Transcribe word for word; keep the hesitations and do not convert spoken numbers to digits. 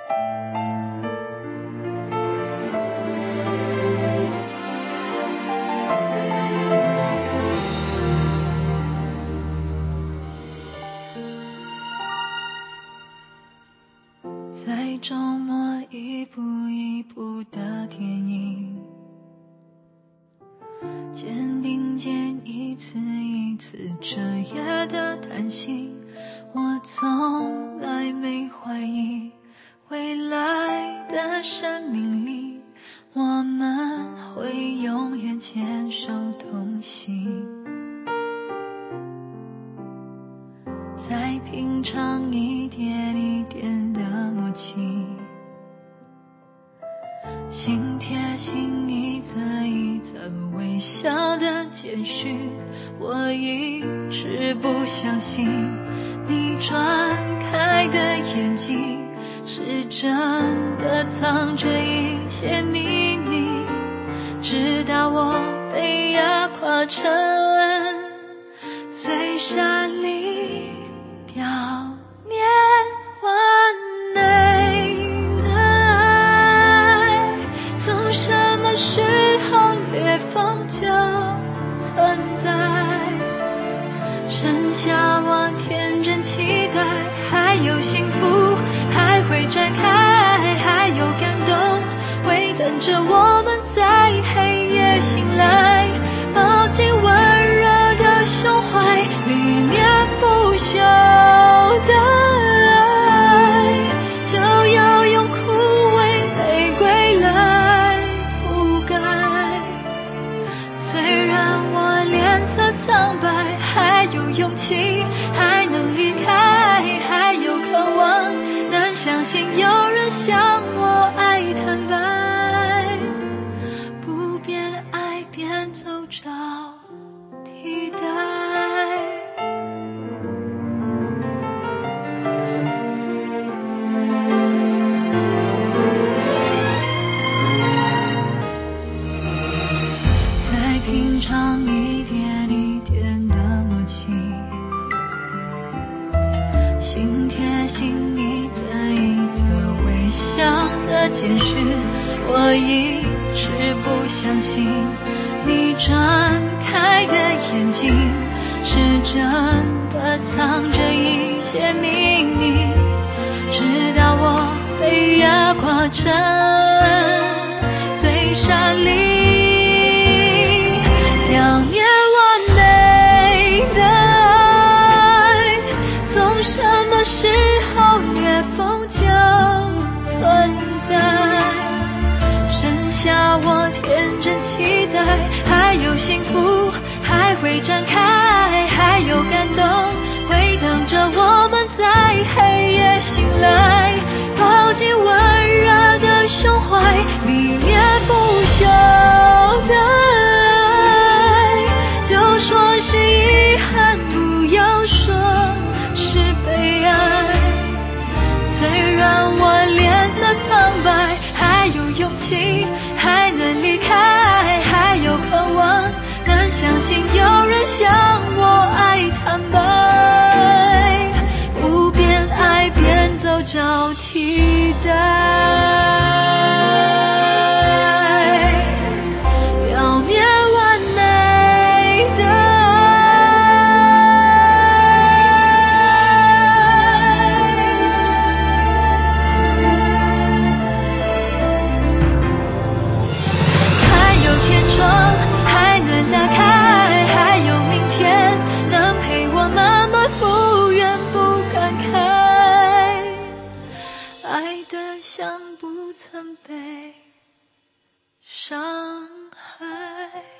在周末一步一步的电影，肩并肩一次一次彻夜的谈心，我从来没怀疑未来的生命里我们会永远牵手同行，再品尝一点一点的默契，心贴心一则一则微笑的简讯，我一直不相信你转开的眼睛是真的藏着一些秘密，直到我被压垮成最闪离表面完美的爱，从什么时候裂缝就存在，剩下我天真期待，还有幸福还会展开，还有感动会等着我们在黑夜醒来，抱紧温热的胸怀，里面不朽的爱就要用枯萎玫瑰来铺盖，虽然我脸色苍白，还有勇气还能离开，还有渴望能相信有人向我爱坦白，不边爱边走找替代。再品尝一点一点的默契，心贴心一则一则微笑的简讯，我一直不相信你转开的眼睛是真的藏着一些秘密，直到我被压垮成最闪离表面完美的爱，从什么时候裂缝就存在，剩下我天真期待，还有幸福还会展开，还有感动会等着我们在黑夜醒来，抱紧温热的胸怀，里面不朽的爱就说是遗憾，不要说是悲哀，虽然我脸色苍白，还有勇气还能离开，还有渴望能相信有人向我爱坦白，不边爱边走找替代，表面完美的还有天窗还能打开，还有明天能陪我慢慢复原不感慨，爱得像不曾被伤害。